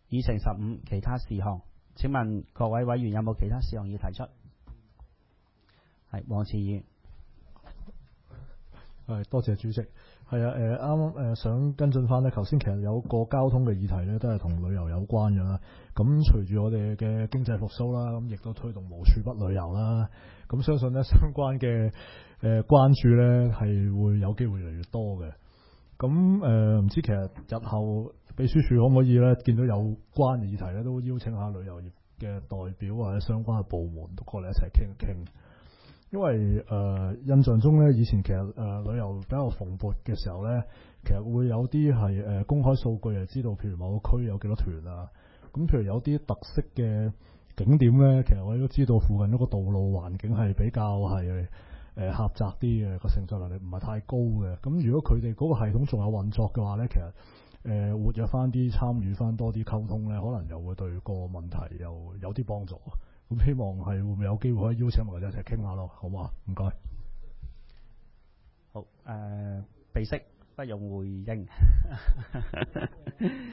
議程15其他事項。請問各位委員有冇其他事項要提出？係黃慈議員。 多謝主席。係啊，啱啱想跟進翻咧，頭先其實有個交通嘅議題咧，都係同旅遊有關嘅啦。咁隨住我哋嘅經濟復甦啦，咁亦都推動無處不旅遊啦。咁相信咧相關嘅關注咧係會有機會越嚟越多嘅。咁唔知其實日後秘書處可唔可以咧見到有關嘅議題咧，都邀請下旅遊業嘅代表或者相關嘅部門都過嚟一齊傾一傾。因為印象中咧，以前其實旅遊比較蓬勃嘅時候咧，其實會有啲係公開數據，係知道譬如某個區有幾多團啊。咁譬如有啲特色嘅景點咧，其實我哋都知道附近嗰個道路環境係比較係狹窄啲嘅，個承載能力唔係太高嘅。咁如果佢哋嗰個系統仲有運作嘅話咧，其實活躍翻啲，參與翻多啲溝通咧，可能又會對個問題又有啲幫助。咁希望係會唔會有機會可以邀請埋佢哋一齊傾下咯，好唔好啊？唔該。 好，鼻息不用回應。